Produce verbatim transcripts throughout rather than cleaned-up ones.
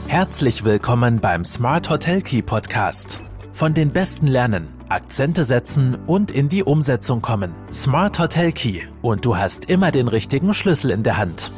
Herzlich willkommen beim Smart Hotel Key Podcast. Von den Besten lernen, Akzente setzen und in die Umsetzung kommen. Smart Hotel Key und du hast immer den richtigen Schlüssel in der Hand.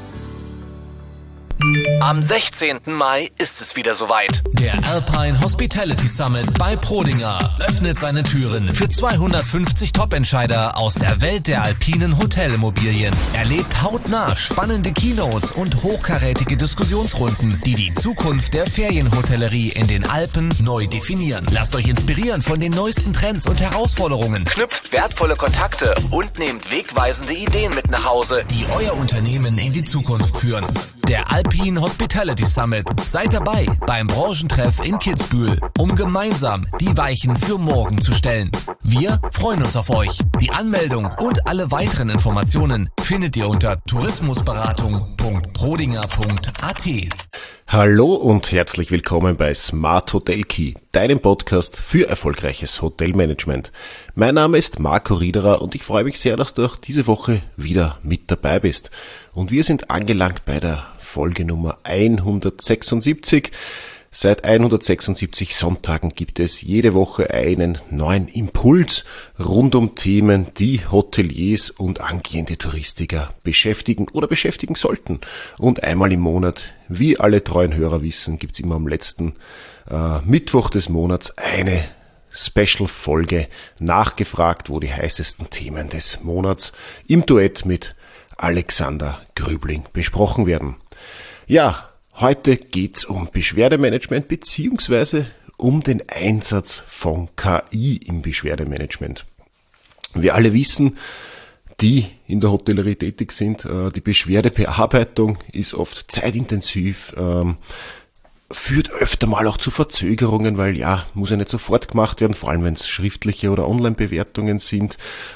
Am sechzehnten Mai ist es wieder soweit. Der Alpine Hospitality Summit bei Prodinger öffnet seine Türen für zweihundertfünfzig Top-Entscheider aus der Welt der alpinen Hotelimmobilien. Erlebt hautnah spannende Keynotes und hochkarätige Diskussionsrunden, die die Zukunft der Ferienhotellerie in den Alpen neu definieren. Lasst euch inspirieren von den neuesten Trends und Herausforderungen. Knüpft wertvolle Kontakte und nehmt wegweisende Ideen mit nach Hause, die euer Unternehmen in die Zukunft führen. Der Alpine Hospitality Summit. Seid dabei beim Branchentreff in Kitzbühel, um gemeinsam die Weichen für morgen zu stellen. Wir freuen uns auf euch. Die Anmeldung und alle weiteren Informationen findet ihr unter tourismusberatung punkt prodinger punkt a t. Hallo und herzlich willkommen bei Smart Hotel Key, deinem Podcast für erfolgreiches Hotelmanagement. Mein Name ist Marco Riederer und ich freue mich sehr, dass du auch diese Woche wieder mit dabei bist. Und wir sind angelangt bei der Folge Nummer hundertsechsundsiebzig. Seit hundertsechsundsiebzig Sonntagen gibt es jede Woche einen neuen Impuls rund um Themen, die Hoteliers und angehende Touristiker beschäftigen oder beschäftigen sollten. Und einmal im Monat, wie alle treuen Hörer wissen, gibt's immer am letzten äh, Mittwoch des Monats eine Special-Folge nachgefragt, wo die heißesten Themen des Monats im Duett mit Alexander Grübling besprochen werden. Ja, heute geht's um Beschwerdemanagement beziehungsweise um den Einsatz von K I im Beschwerdemanagement. Wir alle wissen, die in der Hotellerie tätig sind, die Beschwerdebearbeitung ist oft zeitintensiv, führt öfter mal auch zu Verzögerungen, weil ja, muss ja nicht sofort gemacht werden, vor allem wenn es schriftliche oder Online-Bewertungen sind.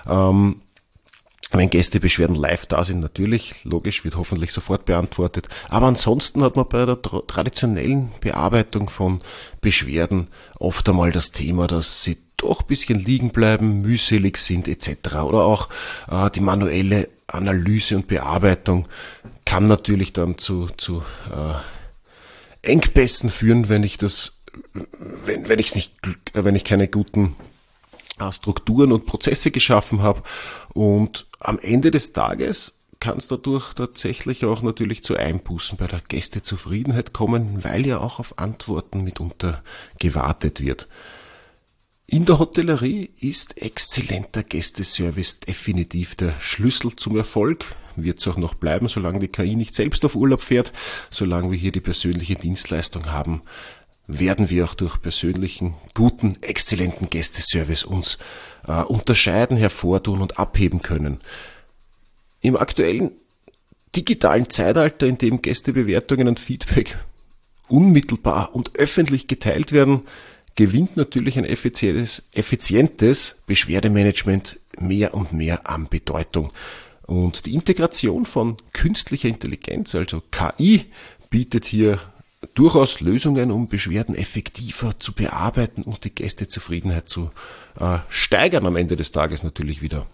Wenn Gästebeschwerden live da sind, natürlich, logisch, wird hoffentlich sofort beantwortet. Aber ansonsten hat man bei der tra- traditionellen Bearbeitung von Beschwerden oft einmal das Thema, dass sie doch ein bisschen liegen bleiben, mühselig sind et cetera. Oder auch äh, die manuelle Analyse und Bearbeitung kann natürlich dann zu, zu äh, Engpässen führen, wenn ich das, wenn, wenn ich nicht, wenn ich keine guten Strukturen und Prozesse geschaffen habe, und am Ende des Tages kann es dadurch tatsächlich auch natürlich zu Einbußen bei der Gästezufriedenheit kommen, weil ja auch auf Antworten mitunter gewartet wird. In der Hotellerie ist exzellenter Gästeservice definitiv der Schlüssel zum Erfolg. Wird es auch noch bleiben, solange die K I nicht selbst auf Urlaub fährt, solange wir hier die persönliche Dienstleistung haben, werden wir auch durch persönlichen, guten, exzellenten Gästeservice uns äh, unterscheiden, hervortun und abheben können. Im aktuellen digitalen Zeitalter, in dem Gästebewertungen und Feedback unmittelbar und öffentlich geteilt werden, gewinnt natürlich ein effizientes, effizientes Beschwerdemanagement mehr und mehr an Bedeutung. Und die Integration von künstlicher Intelligenz, also K I, bietet hier durchaus Lösungen, um Beschwerden effektiver zu bearbeiten und die Gästezufriedenheit zu äh, steigern am Ende des Tages natürlich wieder.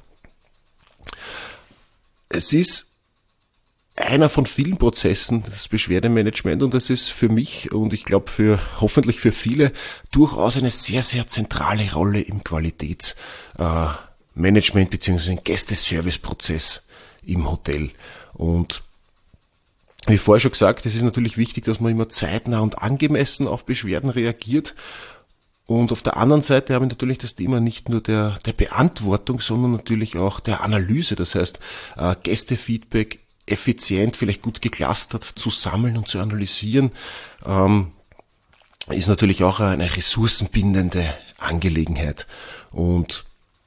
Es ist einer von vielen Prozessen, das Beschwerdemanagement, und das ist für mich und ich glaube für hoffentlich für viele durchaus eine sehr, sehr zentrale Rolle im Qualitätsmanagement äh, bzw. im Gästeservice-Prozess im Hotel. Und wie vorher schon gesagt, es ist natürlich wichtig, dass man immer zeitnah und angemessen auf Beschwerden reagiert. Und auf der anderen Seite habe ich natürlich das Thema nicht nur der, der Beantwortung, sondern natürlich auch der Analyse. Das heißt, äh, Gästefeedback effizient, vielleicht gut geclustert zu sammeln und zu analysieren, ähm, ist natürlich auch eine ressourcenbindende Angelegenheit. Und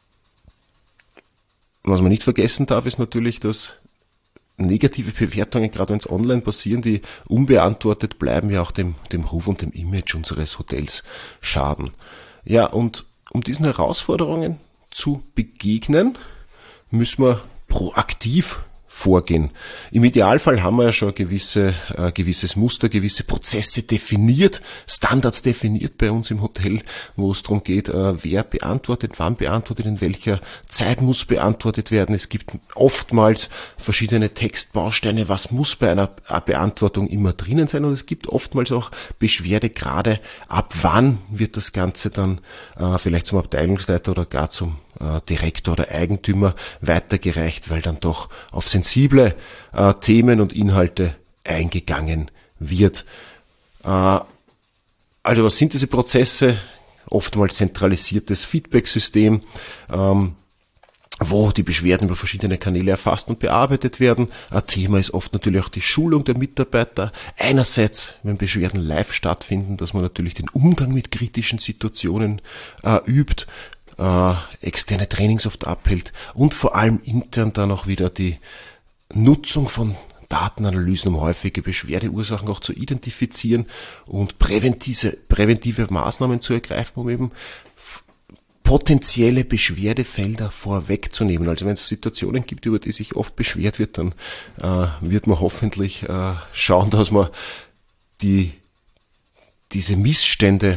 was man nicht vergessen darf, ist natürlich, dass negative Bewertungen, gerade wenn es online passieren, die unbeantwortet bleiben, ja auch dem, dem Ruf und dem Image unseres Hotels schaden. Ja, und um diesen Herausforderungen zu begegnen, müssen wir proaktiv vorgehen. Im Idealfall haben wir ja schon ein gewisse, äh, gewisses Muster, gewisse Prozesse definiert, Standards definiert bei uns im Hotel, wo es darum geht, äh, wer beantwortet, wann beantwortet, in welcher Zeit muss beantwortet werden. Es gibt oftmals verschiedene Textbausteine, was muss bei einer Beantwortung immer drinnen sein, und es gibt oftmals auch Beschwerdegrade, ab wann wird das Ganze dann äh, vielleicht zum Abteilungsleiter oder gar zum Direktor oder Eigentümer weitergereicht, weil dann doch auf sensible äh, Themen und Inhalte eingegangen wird. Äh, also was sind diese Prozesse? Oftmals zentralisiertes Feedback-System, ähm, wo die Beschwerden über verschiedene Kanäle erfasst und bearbeitet werden. Ein Thema ist oft natürlich auch die Schulung der Mitarbeiter. Einerseits, wenn Beschwerden live stattfinden, dass man natürlich den Umgang mit kritischen Situationen äh, übt, Äh, externe Trainings oft abhält und vor allem intern dann auch wieder die Nutzung von Datenanalysen, um häufige Beschwerdeursachen auch zu identifizieren und präventive, präventive Maßnahmen zu ergreifen, um eben f- potenzielle Beschwerdefelder vorwegzunehmen. Also wenn es Situationen gibt, über die sich oft beschwert wird, dann äh, wird man hoffentlich äh, schauen, dass man die diese Missstände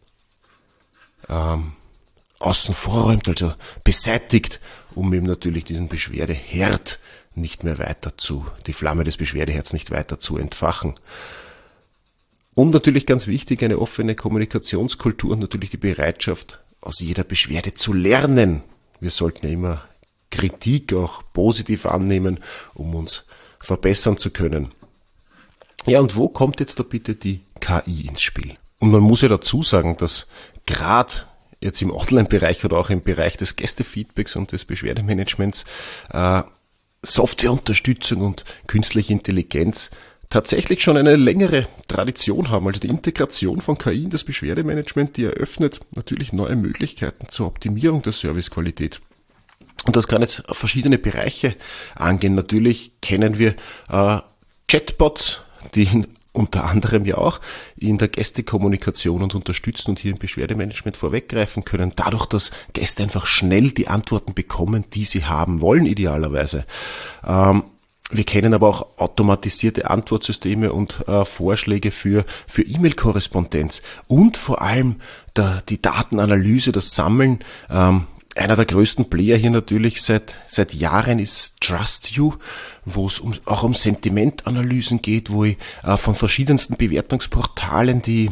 ähm, außen vorräumt, also beseitigt, um eben natürlich diesen Beschwerdeherd nicht mehr weiter zu, die Flamme des Beschwerdeherds nicht weiter zu entfachen. Und natürlich ganz wichtig, eine offene Kommunikationskultur und natürlich die Bereitschaft, aus jeder Beschwerde zu lernen. Wir sollten ja immer Kritik auch positiv annehmen, um uns verbessern zu können. Ja, und wo kommt jetzt da bitte die K I ins Spiel? Und man muss ja dazu sagen, dass gerade jetzt im Online-Bereich oder auch im Bereich des Gästefeedbacks und des Beschwerdemanagements äh, Softwareunterstützung und künstliche Intelligenz tatsächlich schon eine längere Tradition haben. Also die Integration von K I in das Beschwerdemanagement, die eröffnet natürlich neue Möglichkeiten zur Optimierung der Servicequalität. Und das kann jetzt auf verschiedene Bereiche angehen. Natürlich kennen wir äh, Chatbots, die in unter anderem ja auch in der Gästekommunikation und unterstützen und hier im Beschwerdemanagement vorweggreifen können, dadurch, dass Gäste einfach schnell die Antworten bekommen, die sie haben wollen, idealerweise. Ähm, wir kennen aber auch automatisierte Antwortsysteme und äh, Vorschläge für für E-Mail-Korrespondenz und vor allem der, die Datenanalyse, das Sammeln. Ähm, Einer der größten Player hier natürlich seit seit Jahren ist TrustYou, wo es um, auch um Sentimentanalysen geht, wo ich äh, von verschiedensten Bewertungsportalen die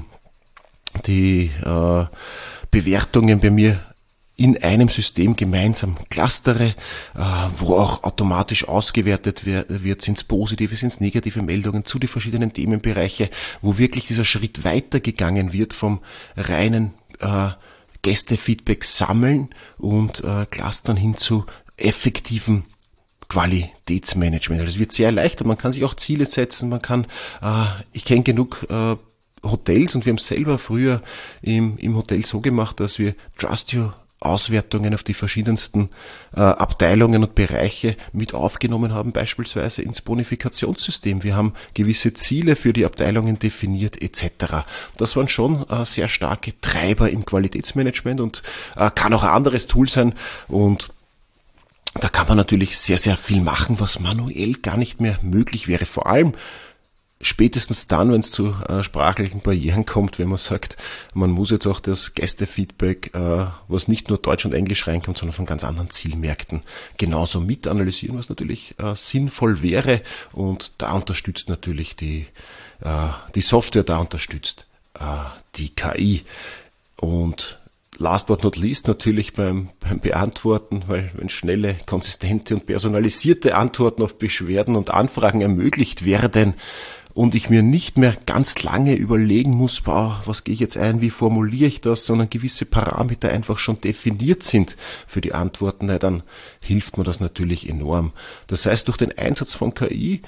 die äh, Bewertungen bei mir in einem System gemeinsam clustere, äh, wo auch automatisch ausgewertet wird, sind es positive, sind es negative Meldungen zu den verschiedenen Themenbereiche, wo wirklich dieser Schritt weitergegangen wird vom reinen äh, Gästefeedback sammeln und äh, clustern hin zu effektiven Qualitätsmanagement. Also es wird sehr erleichtert, man kann sich auch Ziele setzen, man kann, äh, ich kenne genug äh, Hotels und wir haben es selber früher im, im Hotel so gemacht, dass wir TrustYou Auswertungen auf die verschiedensten äh, Abteilungen und Bereiche mit aufgenommen haben, beispielsweise ins Bonifikationssystem. Wir haben gewisse Ziele für die Abteilungen definiert et cetera. Das waren schon äh, sehr starke Treiber im Qualitätsmanagement und äh, kann auch ein anderes Tool sein. Und da kann man natürlich sehr, sehr viel machen, was manuell gar nicht mehr möglich wäre. Vor allem spätestens dann, wenn es zu äh, sprachlichen Barrieren kommt, wenn man sagt, man muss jetzt auch das Gästefeedback, äh, was nicht nur Deutsch und Englisch reinkommt, sondern von ganz anderen Zielmärkten, genauso mit analysieren, was natürlich äh, sinnvoll wäre. Und da unterstützt natürlich die, äh, die Software, da unterstützt äh, die K I. Und last but not least natürlich beim, beim Beantworten, weil wenn schnelle, konsistente und personalisierte Antworten auf Beschwerden und Anfragen ermöglicht werden, und ich mir nicht mehr ganz lange überlegen muss, boah, was gehe ich jetzt ein, wie formuliere ich das, sondern gewisse Parameter einfach schon definiert sind für die Antworten, na, dann hilft mir das natürlich enorm. Das heißt, durch den Einsatz von K I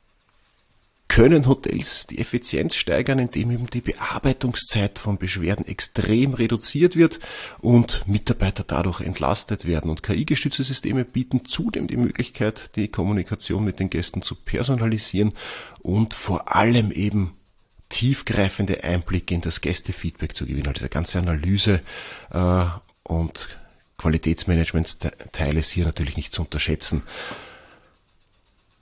können Hotels die Effizienz steigern, indem eben die Bearbeitungszeit von Beschwerden extrem reduziert wird und Mitarbeiter dadurch entlastet werden. Und K I-gestützte Systeme bieten zudem die Möglichkeit, die Kommunikation mit den Gästen zu personalisieren und vor allem eben tiefgreifende Einblicke in das Gästefeedback zu gewinnen. Also die ganze Analyse äh, und Qualitätsmanagementsteil ist hier natürlich nicht zu unterschätzen.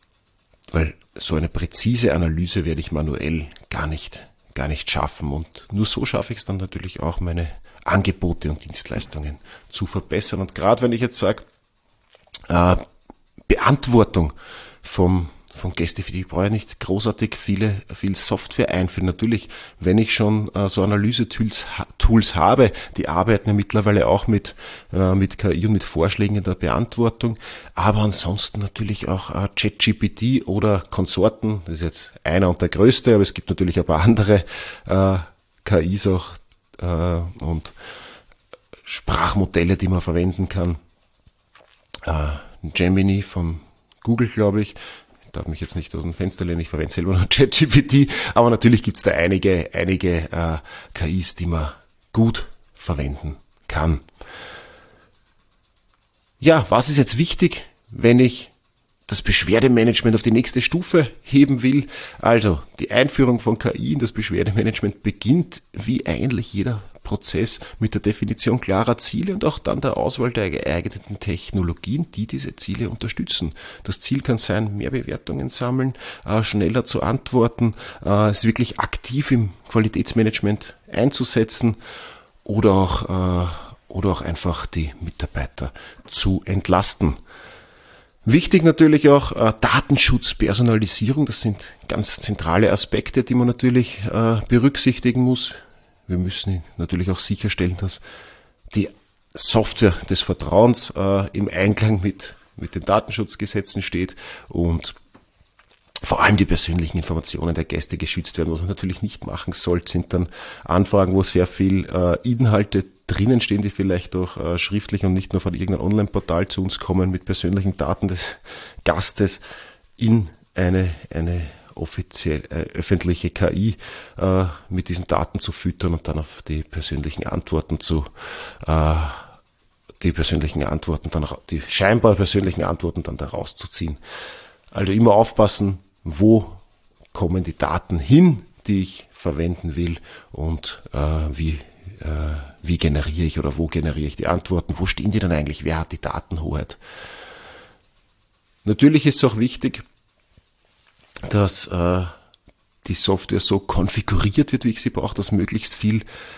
weil so eine präzise Analyse werde ich manuell gar nicht, gar nicht schaffen. Und nur so schaffe ich es dann natürlich auch, meine Angebote und Dienstleistungen zu verbessern. Und gerade wenn ich jetzt sage, äh, Beantwortung vom von Gästefeedback, ich brauche ja nicht großartig viele, viel Software einführen. Natürlich, wenn ich schon äh, so Analyse-Tools Tools habe, die arbeiten ja mittlerweile auch mit, äh, mit K I und mit Vorschlägen in der Beantwortung, aber ansonsten natürlich auch äh, ChatGPT oder Konsorten, das ist jetzt einer und der größte, aber es gibt natürlich ein paar andere äh, K Is auch äh, und Sprachmodelle, die man verwenden kann. Äh, Gemini von Google, glaube ich, darf mich jetzt nicht aus dem Fenster lehnen, ich verwende selber noch ChatGPT, aber natürlich gibt es da einige, einige äh, K Is, die man gut verwenden kann. Ja, was ist jetzt wichtig, wenn ich das Beschwerdemanagement auf die nächste Stufe heben will? Also die Einführung von K I in das Beschwerdemanagement beginnt, wie eigentlich jeder Prozess, mit der Definition klarer Ziele und auch dann der Auswahl der geeigneten Technologien, die diese Ziele unterstützen. Das Ziel kann sein, mehr Bewertungen sammeln, äh, schneller zu antworten, äh, es wirklich aktiv im Qualitätsmanagement einzusetzen oder auch, äh, oder auch einfach die Mitarbeiter zu entlasten. Wichtig natürlich auch äh, Datenschutz, Personalisierung, das sind ganz zentrale Aspekte, die man natürlich äh, berücksichtigen muss. Wir müssen natürlich auch sicherstellen, dass die Software des Vertrauens äh, im Einklang mit, mit den Datenschutzgesetzen steht und vor allem die persönlichen Informationen der Gäste geschützt werden. Was man natürlich nicht machen soll, sind dann Anfragen, wo sehr viel äh, Inhalte drinnen stehen, die vielleicht auch äh, schriftlich und nicht nur von irgendeinem Online-Portal zu uns kommen, mit persönlichen Daten des Gastes in eine, eine offiziell äh, öffentliche K I äh, mit diesen Daten zu füttern und dann auf die persönlichen Antworten zu äh, die persönlichen Antworten dann die scheinbar persönlichen Antworten dann da rauszuziehen. Also immer aufpassen, wo kommen die Daten hin, die ich verwenden will und äh, wie äh, wie generiere ich oder wo generiere ich die Antworten, wo stehen die dann eigentlich, wer hat die Datenhoheit. Natürlich ist es auch wichtig, dass äh, die Software so konfiguriert wird, wie ich sie brauche, dass möglichst viel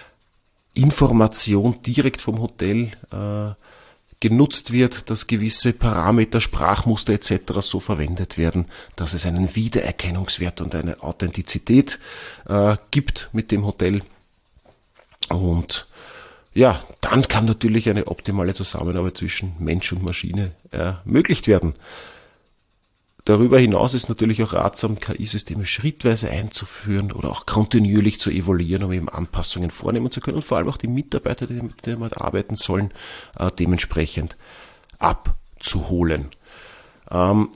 Information direkt vom Hotel äh, genutzt wird, dass gewisse Parameter, Sprachmuster et cetera so verwendet werden, dass es einen Wiedererkennungswert und eine Authentizität äh, gibt mit dem Hotel. Und ja, dann kann natürlich eine optimale Zusammenarbeit zwischen Mensch und Maschine ermöglicht werden. Darüber hinaus ist natürlich auch ratsam, K I-Systeme schrittweise einzuführen oder auch kontinuierlich zu evaluieren, um eben Anpassungen vornehmen zu können und vor allem auch die Mitarbeiter, die mit denen wir arbeiten sollen, äh, dementsprechend abzuholen. Ähm,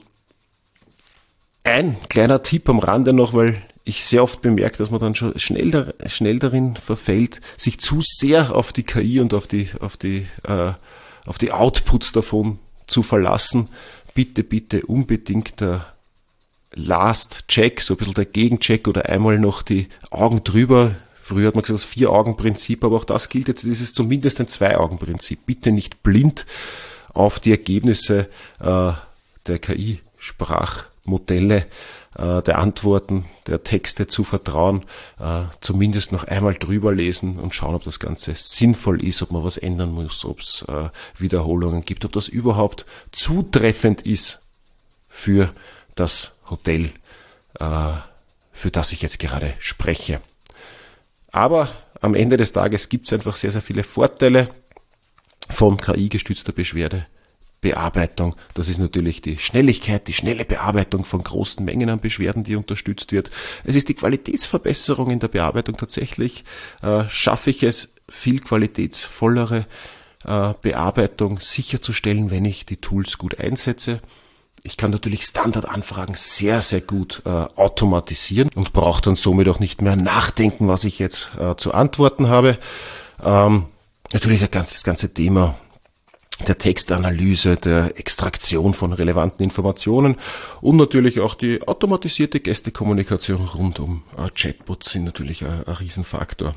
ein kleiner Tipp am Rande noch, weil ich sehr oft bemerke, dass man dann schon schnell, da, schnell darin verfällt, sich zu sehr auf die K I und auf die, auf die, äh, auf die Outputs davon zu verlassen. Bitte, bitte unbedingt der Last Check, so ein bisschen der Gegencheck oder einmal noch die Augen drüber. Früher hat man gesagt, das Vier-Augen-Prinzip, aber auch das gilt jetzt, das ist zumindest ein Zwei-Augen-Prinzip. Bitte nicht blind auf die Ergebnisse äh, der K I-Sprachmodelle, äh, der Antworten, der Texte zu vertrauen, äh, zumindest noch einmal drüber lesen und schauen, ob das Ganze sinnvoll ist, ob man was ändern muss, ob es äh, Wiederholungen gibt, ob das überhaupt zutreffend ist für das Hotel, äh, für das ich jetzt gerade spreche. Aber am Ende des Tages gibt es einfach sehr, sehr viele Vorteile von K I-gestützter Beschwerdebearbeitung. Das ist natürlich die Schnelligkeit, die schnelle Bearbeitung von großen Mengen an Beschwerden, die unterstützt wird. Es ist die Qualitätsverbesserung in der Bearbeitung tatsächlich. Äh, schaffe ich es, viel qualitätsvollere äh, Bearbeitung sicherzustellen, wenn ich die Tools gut einsetze. Ich kann natürlich Standardanfragen sehr, sehr gut äh, automatisieren und brauche dann somit auch nicht mehr nachdenken, was ich jetzt äh, zu antworten habe. Ähm, natürlich das ganze, das ganze Thema der Textanalyse, der Extraktion von relevanten Informationen und natürlich auch die automatisierte Gästekommunikation rund um äh, Chatbots sind natürlich ein, ein Riesenfaktor.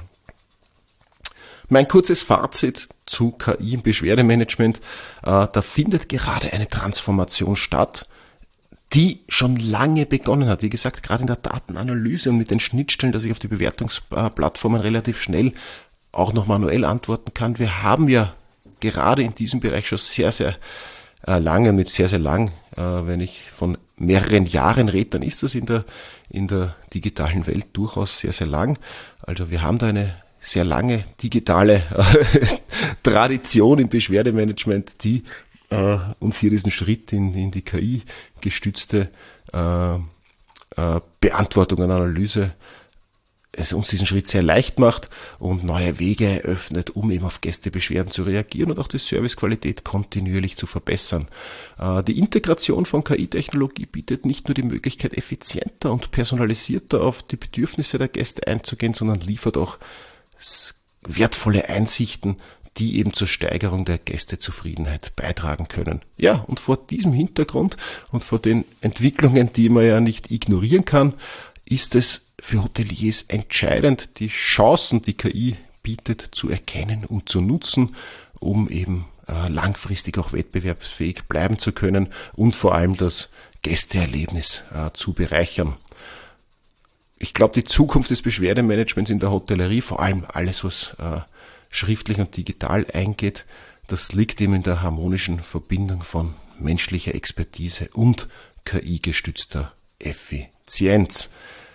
Mein kurzes Fazit zu K I im Beschwerdemanagement. Äh, da findet gerade eine Transformation statt, die schon lange begonnen hat. Wie gesagt, gerade in der Datenanalyse und mit den Schnittstellen, dass ich auf die Bewertungsplattformen relativ schnell auch noch manuell antworten kann. Wir haben ja gerade in diesem Bereich schon sehr, sehr äh, lange, mit sehr, sehr lang, äh, wenn ich von mehreren Jahren rede, dann ist das in der, in der digitalen Welt durchaus sehr, sehr lang. Also wir haben da eine sehr lange digitale äh, Tradition im Beschwerdemanagement, die äh, uns hier diesen Schritt in, in die K I-gestützte äh, äh, Beantwortung und Analyse es uns diesen Schritt sehr leicht macht und neue Wege eröffnet, um eben auf Gästebeschwerden zu reagieren und auch die Servicequalität kontinuierlich zu verbessern. Die Integration von K I-Technologie bietet nicht nur die Möglichkeit, effizienter und personalisierter auf die Bedürfnisse der Gäste einzugehen, sondern liefert auch wertvolle Einsichten, die eben zur Steigerung der Gästezufriedenheit beitragen können. Ja, und vor diesem Hintergrund und vor den Entwicklungen, die man ja nicht ignorieren kann, ist es für Hoteliers entscheidend, die Chancen, die K I bietet, zu erkennen und zu nutzen, um eben äh, langfristig auch wettbewerbsfähig bleiben zu können und vor allem das Gästeerlebnis äh, zu bereichern. Ich glaube, die Zukunft des Beschwerdemanagements in der Hotellerie, vor allem alles, was äh, schriftlich und digital eingeht, das liegt eben in der harmonischen Verbindung von menschlicher Expertise und K I-gestützter Effizienz.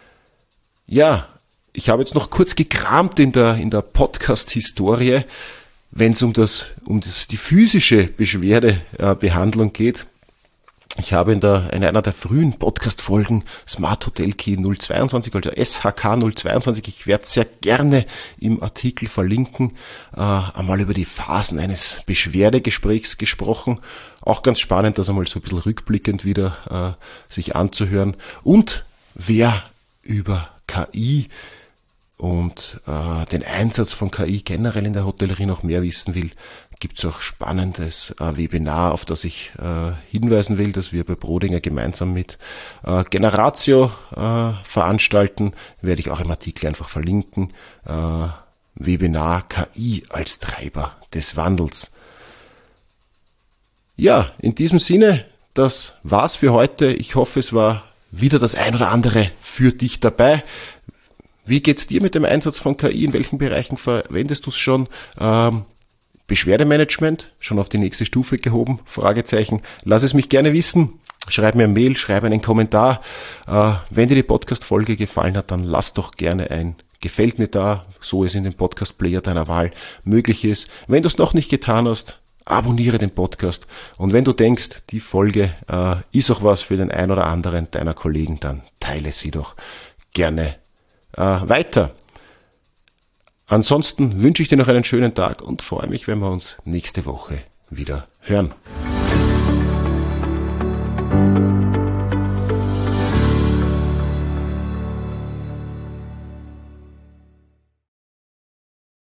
Ja, ich habe jetzt noch kurz gekramt in der in der Podcast-Historie, wenn es um das um das die physische Beschwerdebehandlung geht. Ich habe in der in einer der frühen Podcast-Folgen Smart Hotel Key null zweiundzwanzig, also S H K null zweiundzwanzig, ich werde sehr gerne im Artikel verlinken, äh, einmal über die Phasen eines Beschwerdegesprächs gesprochen. Auch ganz spannend, das einmal so ein bisschen rückblickend wieder äh, sich anzuhören. Und wer über K I und äh, den Einsatz von K I generell in der Hotellerie noch mehr wissen will, gibt es auch spannendes äh, Webinar, auf das ich äh, hinweisen will, das wir bei Prodinger gemeinsam mit äh, Generatio äh, veranstalten. Werde ich auch im Artikel einfach verlinken. Äh, Webinar K I als Treiber des Wandels. Ja, in diesem Sinne, das war's für heute. Ich hoffe, es war wieder das ein oder andere für dich dabei. Wie geht's dir mit dem Einsatz von K I? In welchen Bereichen verwendest du es schon? Ähm, Beschwerdemanagement schon auf die nächste Stufe gehoben? Fragezeichen. Lass es mich gerne wissen. Schreib mir eine Mail, schreib einen Kommentar. Äh, wenn dir die Podcast-Folge gefallen hat, dann lass doch gerne ein Gefällt mir da, so es in dem Podcast-Player deiner Wahl möglich ist. Wenn du es noch nicht getan hast, abonniere den Podcast, und wenn du denkst, die Folge äh, ist auch was für den ein oder anderen deiner Kollegen, dann teile sie doch gerne äh, weiter. Ansonsten wünsche ich dir noch einen schönen Tag und freue mich, wenn wir uns nächste Woche wieder hören.